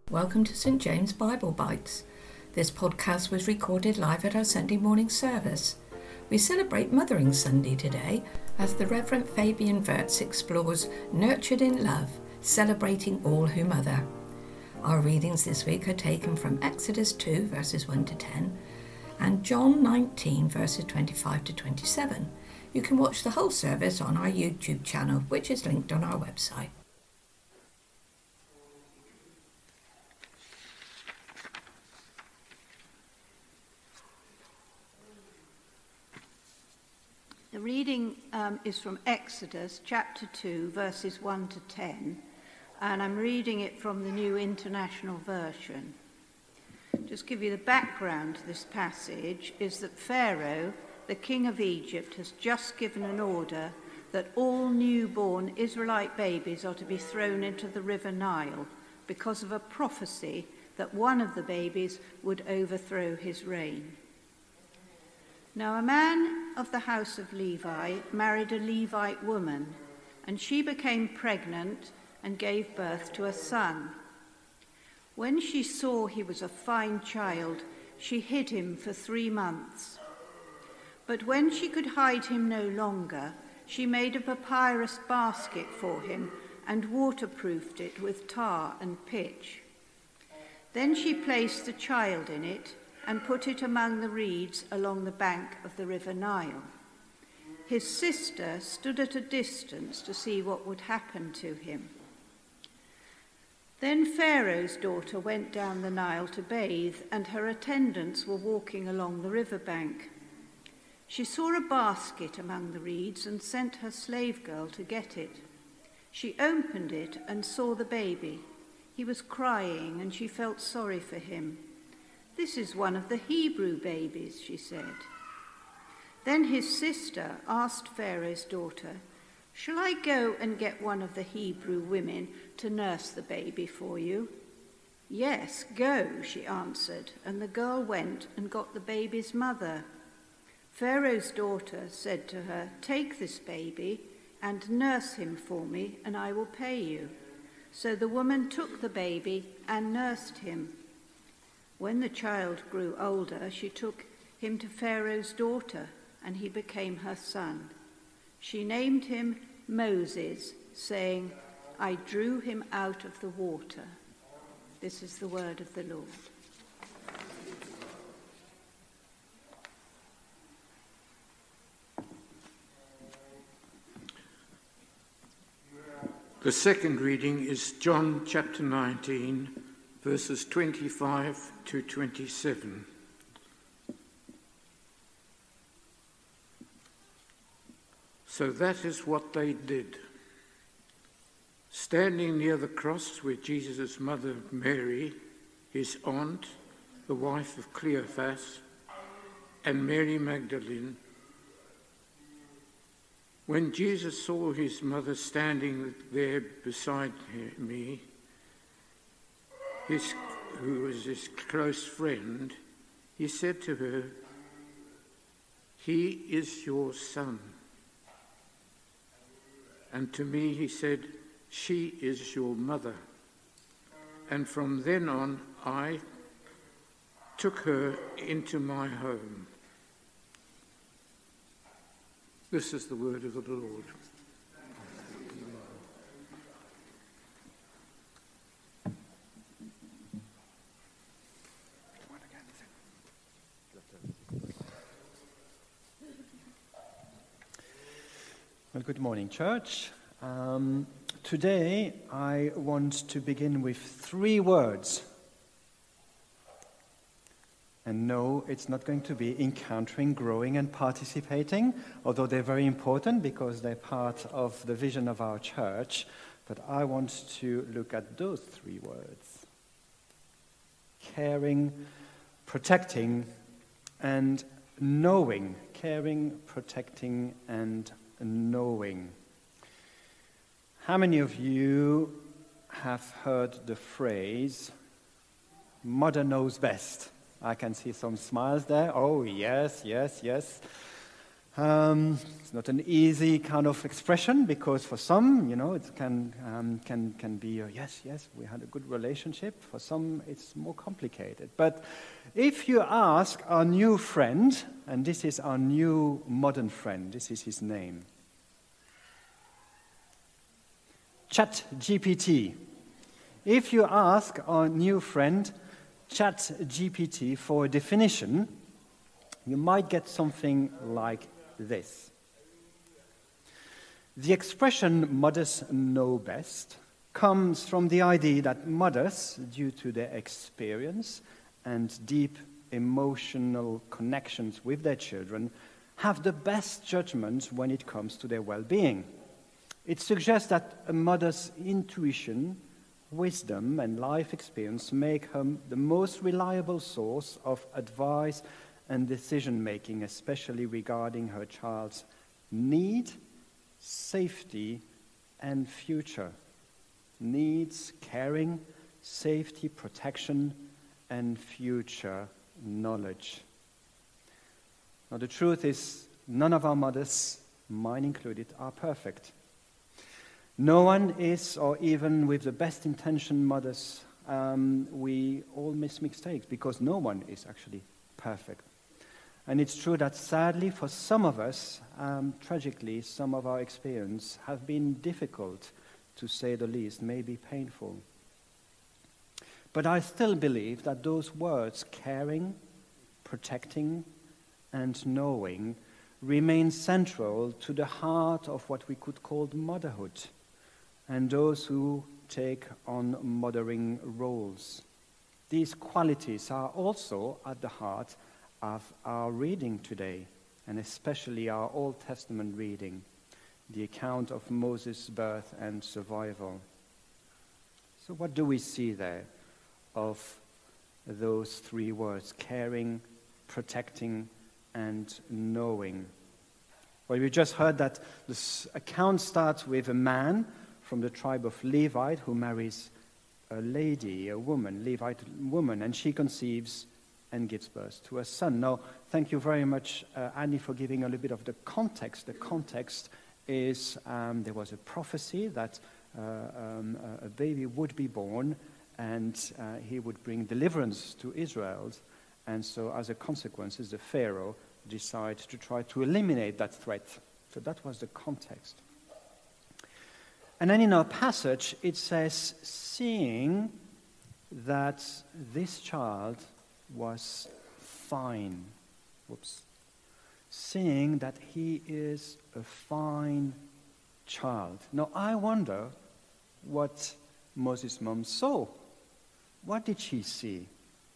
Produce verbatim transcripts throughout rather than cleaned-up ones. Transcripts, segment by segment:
Welcome to Saint James Bible Bites. This podcast was recorded live at our Sunday morning service. We celebrate Mothering Sunday today as the Reverend Fabian Wirtz explores Nurtured in Love, celebrating all who mother. Our readings this week are taken from Exodus two verses one to ten and John nineteen verses twenty-five to twenty-seven. You can watch the whole service on our YouTube channel, which is linked on our website. The reading um, is from Exodus chapter two, verses one to ten, and I'm reading it from the New International Version. Just give you the background to this passage is that Pharaoh, the king of Egypt, has just given an order that all newborn Israelite babies are to be thrown into the river Nile because of a prophecy that one of the babies would overthrow his reign. Now a man of the house of Levi married a Levite woman, and she became pregnant and gave birth to a son. When she saw he was a fine child, she hid him for three months. But when she could hide him no longer, she made a papyrus basket for him and waterproofed it with tar and pitch. Then she placed the child in it and put it among the reeds along the bank of the river Nile. His sister stood at a distance to see what would happen to him. Then Pharaoh's daughter went down the Nile to bathe, and her attendants were walking along the river bank. She saw a basket among the reeds and sent her slave girl to get it. She opened it and saw the baby. He was crying, and she felt sorry for him. "This is one of the Hebrew babies," she said. Then his sister asked Pharaoh's daughter, "Shall I go and get one of the Hebrew women to nurse the baby for you?" "Yes, go," she answered, and the girl went and got the baby's mother. Pharaoh's daughter said to her, "Take this baby and nurse him for me, and I will pay you." So the woman took the baby and nursed him. When the child grew older, she took him to Pharaoh's daughter, and he became her son. She named him Moses, saying, "I drew him out of the water." This is the word of the Lord. The second reading is John chapter nineteen, verses twenty-five to twenty-seven. So that is what they did. Standing near the cross were Jesus' mother Mary, his aunt, the wife of Cleophas, and Mary Magdalene. When Jesus saw his mother standing there beside me, his, who was his close friend, he said to her, "He is your son." And to me he said, "She is your mother." And from then on I took her into my home. This is the word of the Lord. Well, good morning, church. Um, today I want to begin with three words. And no, it's not going to be encountering, growing, and participating, although they're very important because they're part of the vision of our church. But I want to look at those three words: caring, protecting, and knowing. Caring, protecting, and knowing. How many of you have heard the phrase, "Mother knows best"? I can see some smiles there. Oh, yes, yes, yes. Um, it's not an easy kind of expression because for some, you know, it can um, can can be uh, yes, yes, we had a good relationship. For some, it's more complicated. But if you ask our new friend, and this is our new modern friend, this is his name, ChatGPT. If you ask our new friend, ChatGPT, for a definition, you might get something like this. The expression mothers know best comes from the idea that mothers, due to their experience and deep emotional connections with their children, have the best judgment when it comes to their well-being. It suggests that a mother's intuition, wisdom, and life experience make her the most reliable source of advice and decision-making, especially regarding her child's need, safety, and future. Needs, caring, safety, protection, and future knowledge. Now, the truth is, none of our mothers, mine included, are perfect. No one is, or even with the best-intentioned mothers, um, we all miss mistakes, because no one is actually perfect. And it's true that sadly for some of us, um, tragically, some of our experience have been difficult, to say the least, maybe painful. But I still believe that those words, caring, protecting, and knowing, remain central to the heart of what we could call motherhood, and those who take on mothering roles. These qualities are also at the heart of our reading today, and especially our Old Testament reading, the account of Moses' birth and survival. So what do we see there of those three words, caring, protecting, and knowing? Well, we just heard that this account starts with a man from the tribe of Levite who marries a lady, a woman, Levite woman, and she conceives and gives birth to a son. Now, thank you very much, uh, Annie, for giving a little bit of the context. The context is um, there was a prophecy that uh, um, a baby would be born, and uh, he would bring deliverance to Israel. And so, as a consequence, the Pharaoh decided to try to eliminate that threat. So that was the context. And then in our passage, it says, seeing that this child was fine. Whoops. Seeing that he is a fine child. Now, I wonder what Moses' mom saw. What did she see?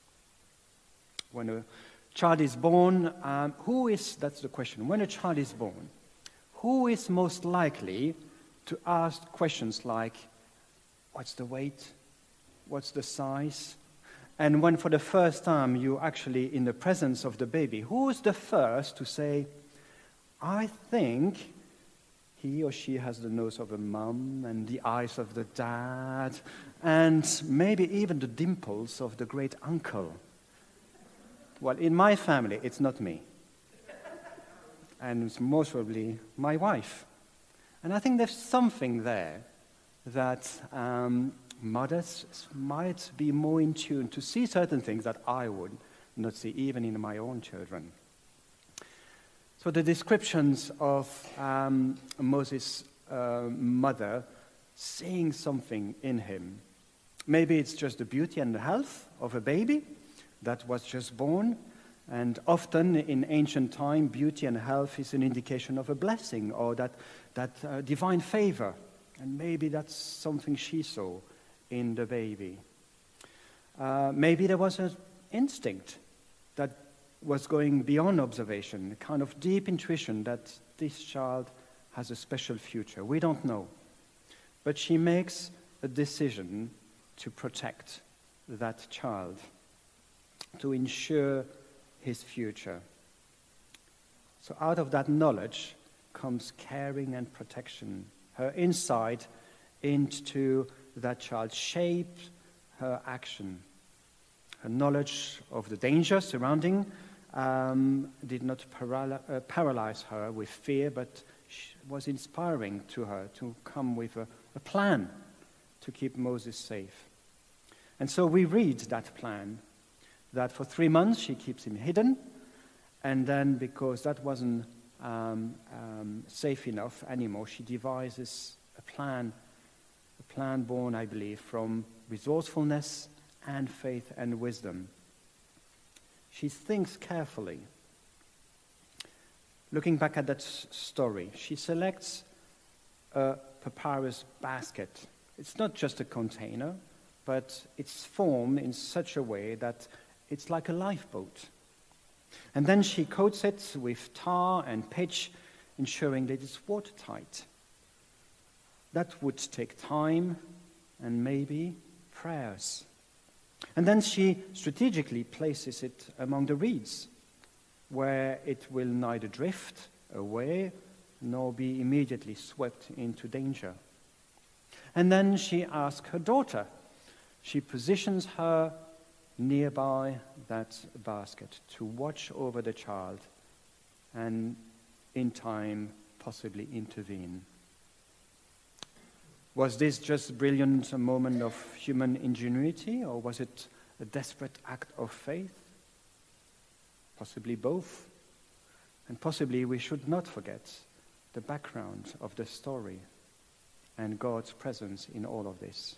When a child is born, um, who is, that's the question, when a child is born, who is most likely to ask questions like, what's the weight? What's the size? And when for the first time you're actually in the presence of the baby, who is the first to say, I think he or she has the nose of a mum and the eyes of the dad and maybe even the dimples of the great uncle? Well, in my family, it's not me. And it's most probably my wife. And I think there's something there that um, mothers might be more in tune to see certain things that I would not see, even in my own children. So the descriptions of um, Moses' uh, mother seeing something in him. Maybe it's just the beauty and the health of a baby that was just born. And often in ancient time, beauty and health is an indication of a blessing or that, that uh, divine favor. And maybe that's something she saw in the baby. Uh, maybe there was an instinct that was going beyond observation, a kind of deep intuition that this child has a special future. We don't know. But she makes a decision to protect that child, to ensure his future. So out of that knowledge comes caring and protection. Her insight into that child shaped her action. Her knowledge of the danger surrounding um, did not paral- uh, paralyze her with fear, but was inspiring to her to come with a, a plan to keep Moses safe. And so we read that plan, that for three months she keeps him hidden, and then because that wasn't um, um, safe enough anymore, she devises a plan, a plan born, I believe, from resourcefulness and faith and wisdom. She thinks carefully. Looking back at that s- story, she selects a papyrus basket. It's not just a container, but it's formed in such a way that it's like a lifeboat. And then she coats it with tar and pitch, ensuring that it's watertight. That would take time and maybe prayers. And then she strategically places it among the reeds, where it will neither drift away nor be immediately swept into danger. And then she asks her daughter. She positions her nearby that basket to watch over the child and in time possibly intervene. Was this just a brilliant moment of human ingenuity, or was it a desperate act of faith? Possibly both. And possibly we should not forget the background of the story and God's presence in all of this.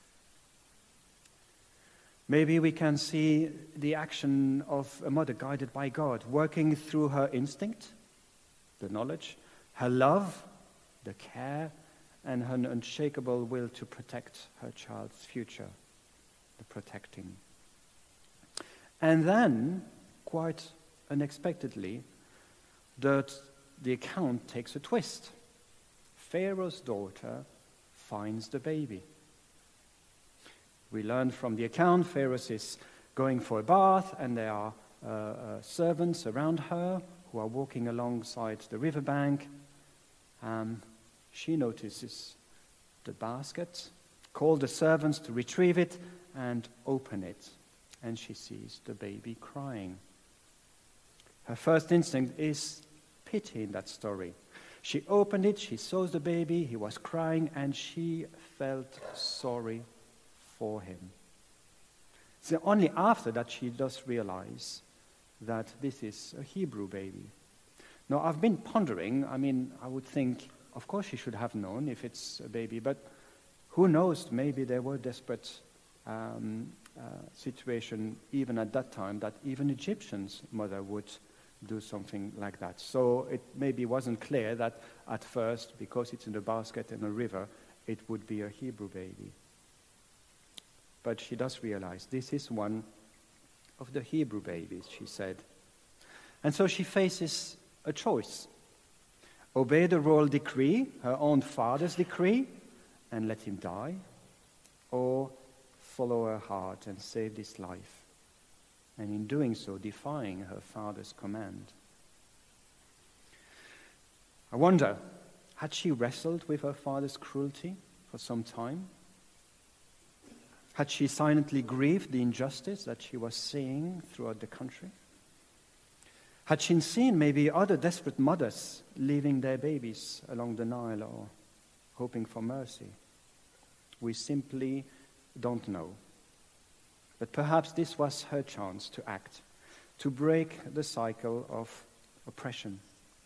Maybe we can see the action of a mother guided by God, working through her instinct, the knowledge, her love, the care, and her unshakable will to protect her child's future, the protecting. And then, quite unexpectedly, the, the account takes a twist. Pharaoh's daughter finds the baby. We learn from the account, Pharaoh is going for a bath, and there are uh, uh, servants around her who are walking alongside the riverbank. Um, she notices the basket, calls the servants to retrieve it and open it, and she sees the baby crying. Her first instinct is pity in that story. She opened it, she saw the baby, he was crying, and she felt sorry for him. It's only after that she does realize that this is a Hebrew baby. Now, I've been pondering, I mean, I would think, of course she should have known if it's a baby, but who knows, maybe there were desperate um, uh, situation even at that time that even Egyptians' mother would do something like that. So it maybe wasn't clear that at first, because it's in a basket in a river, it would be a Hebrew baby. But she does realize this is one of the Hebrew babies, she said. And so she faces a choice. Obey the royal decree, her own father's decree, and let him die, or follow her heart and save this life, and in doing so, defying her father's command. I wonder, had she wrestled with her father's cruelty for some time? Had she silently grieved the injustice that she was seeing throughout the country? Had she seen maybe other desperate mothers leaving their babies along the Nile or hoping for mercy? We simply don't know. But perhaps this was her chance to act, to break the cycle of oppression.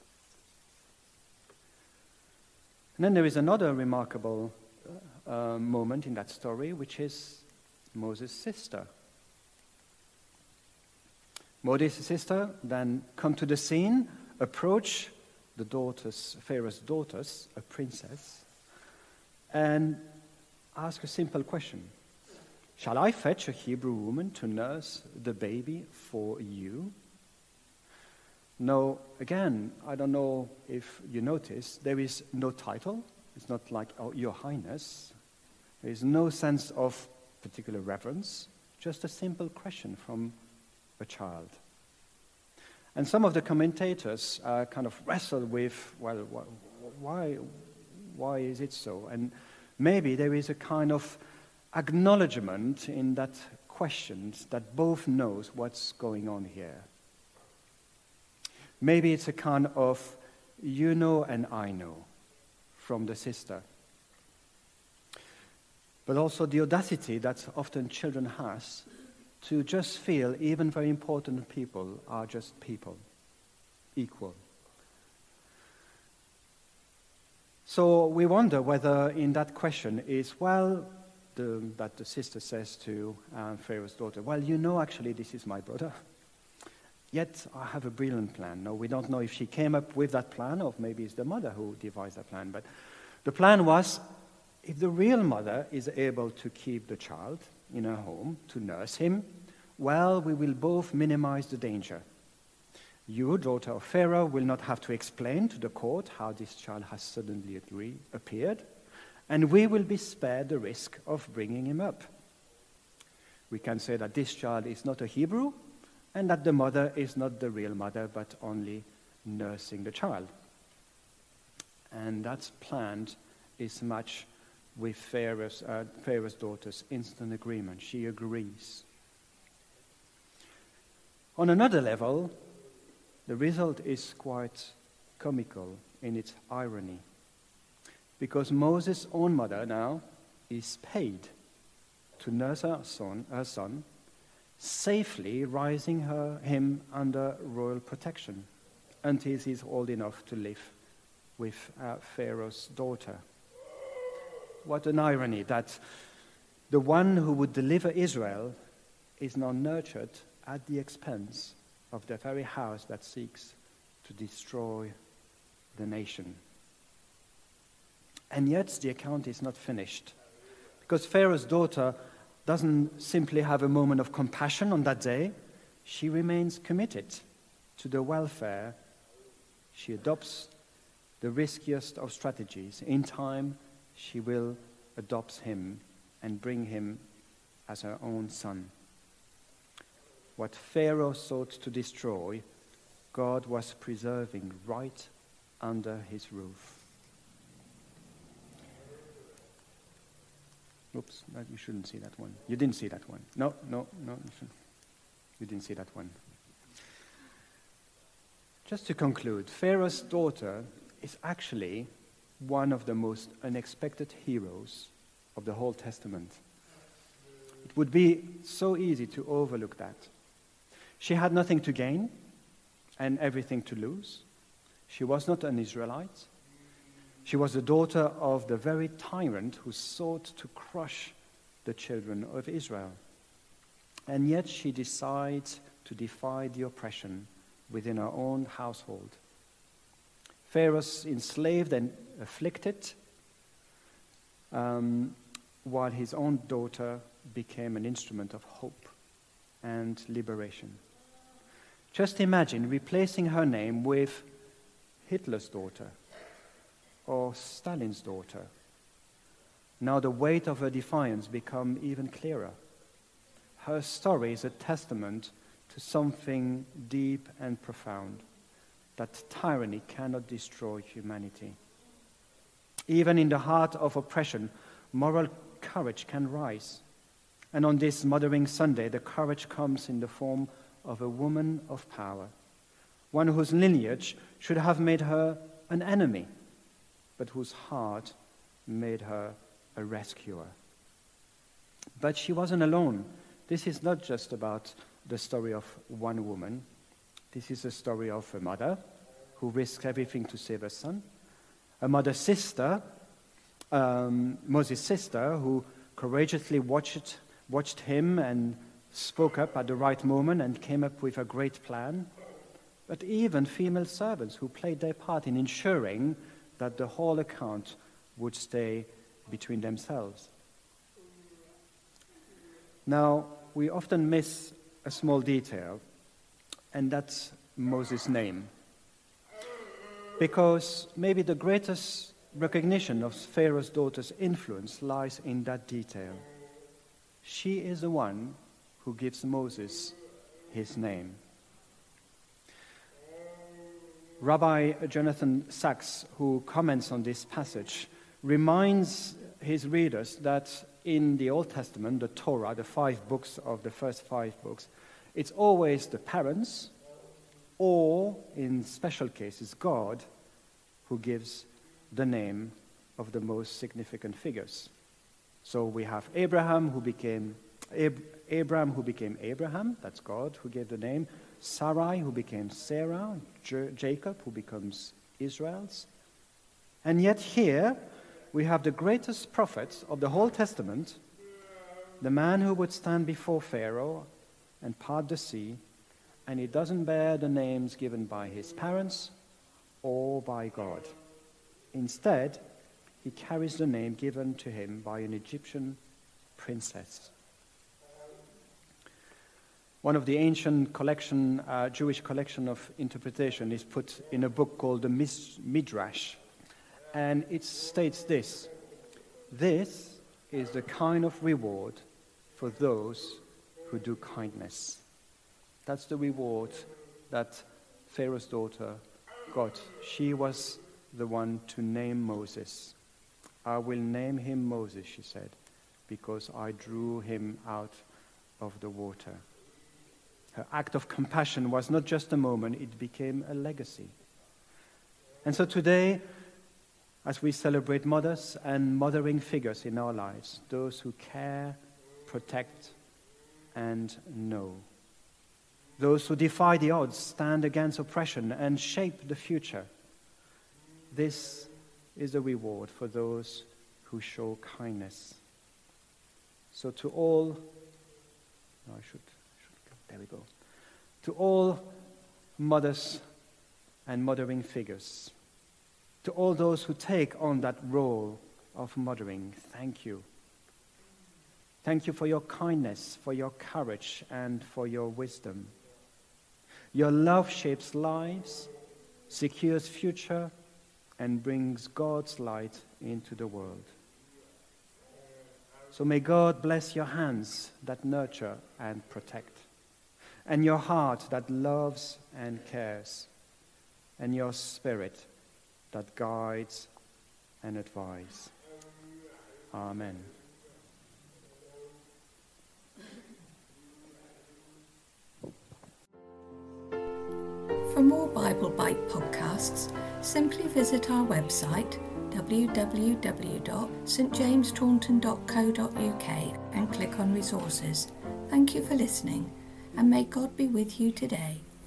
And then there is another remarkable uh, moment in that story, which is Moses' sister. Moses' sister then come to the scene, approach the daughters, Pharaoh's daughters, a princess, and ask a simple question. Shall I fetch a Hebrew woman to nurse the baby for you? No, again, I don't know if you notice, there is no title. It's not like, oh, Your Highness. There is no sense of particular reverence, just a simple question from a child. And some of the commentators uh, kind of wrestle with, well, wh- why, why is it so? And maybe there is a kind of acknowledgement in that question that both knows what's going on here. Maybe it's a kind of you know and I know from the sister. But also the audacity that often children has to just feel even very important people are just people, equal. So we wonder whether in that question is, well, the, that the sister says to um, Pharaoh's daughter, well, you know, actually, this is my brother. Yet I have a brilliant plan. No, we don't know if she came up with that plan or maybe it's the mother who devised that plan. But the plan was, if the real mother is able to keep the child in her home, to nurse him, well, we will both minimize the danger. You, daughter of Pharaoh, will not have to explain to the court how this child has suddenly appeared, and we will be spared the risk of bringing him up. We can say that this child is not a Hebrew, and that the mother is not the real mother, but only nursing the child. And that's planned is much with Pharaoh's, uh, Pharaoh's daughter's instant agreement. She agrees. On another level, the result is quite comical in its irony, because Moses' own mother now is paid to nurse her son, her son safely raising her, him under royal protection until he's old enough to live with uh, Pharaoh's daughter. What an irony that the one who would deliver Israel is now nurtured at the expense of the very house that seeks to destroy the nation. And yet the account is not finished, because Pharaoh's daughter doesn't simply have a moment of compassion on that day. She remains committed to the welfare. She adopts the riskiest of strategies. In time, she will adopt him and bring him as her own son. What Pharaoh sought to destroy, God was preserving right under his roof. Oops, you shouldn't see that one. You didn't see that one. No, no, no, you shouldn't. You didn't see that one. Just to conclude, Pharaoh's daughter is actually one of the most unexpected heroes of the whole Testament. It would be so easy to overlook that. She had nothing to gain and everything to lose. She was not an Israelite. She was the daughter of the very tyrant who sought to crush the children of Israel. And yet she decides to defy the oppression within her own household. Pharaoh's enslaved and afflicted, um, while his own daughter became an instrument of hope and liberation. Just imagine replacing her name with Hitler's daughter or Stalin's daughter. Now the weight of her defiance becomes even clearer. Her story is a testament to something deep and profound, that tyranny cannot destroy humanity. Even in the heart of oppression, moral courage can rise. And on this Mothering Sunday, the courage comes in the form of a woman of power, one whose lineage should have made her an enemy, but whose heart made her a rescuer. But she wasn't alone. This is not just about the story of one woman. This is the story of a mother who risked everything to save her son, a mother's sister, um, Moses' sister, who courageously watched, watched him and spoke up at the right moment and came up with a great plan, but even female servants who played their part in ensuring that the whole account would stay between themselves. Now, we often miss a small detail, and that's Moses' name. Because maybe the greatest recognition of Pharaoh's daughter's influence lies in that detail. She is the one who gives Moses his name. Rabbi Jonathan Sachs, who comments on this passage, reminds his readers that in the Old Testament, the Torah, the five books of the first five books, it's always the parents or, in special cases, God, who gives the name of the most significant figures. So we have Abraham, who became Ab- Abram, who became Abraham. That's God who gave the name. Sarai, who became Sarah. J- Jacob, who becomes Israel's. And yet here we have the greatest prophet of the whole Testament, the man who would stand before Pharaoh and part the sea, and he doesn't bear the names given by his parents or by God. Instead, he carries the name given to him by an Egyptian princess. One of the ancient collection, uh, Jewish collection of interpretation is put in a book called the Midrash, and it states this: this is the kind of reward for those who do kindness. That's the reward that Pharaoh's daughter got. She was the one to name Moses. I will name him Moses, she said, because I drew him out of the water. Her act of compassion was not just a moment, it became a legacy. And so today, as we celebrate mothers and mothering figures in our lives, those who care, protect, and know, those who defy the odds, stand against oppression, and shape the future, this is a reward for those who show kindness. So to all, no, I should, should there we go. To all mothers and mothering figures, to all those who take on that role of mothering, thank you. Thank you for your kindness, for your courage, and for your wisdom. Your love shapes lives, secures future, and brings God's light into the world. So may God bless your hands that nurture and protect, and your heart that loves and cares, and your spirit that guides and advises. Amen. For more Bible Bite podcasts, simply visit our website w w w dot st james taunton dot co dot u k and click on resources. Thank you for listening, and may God be with you today.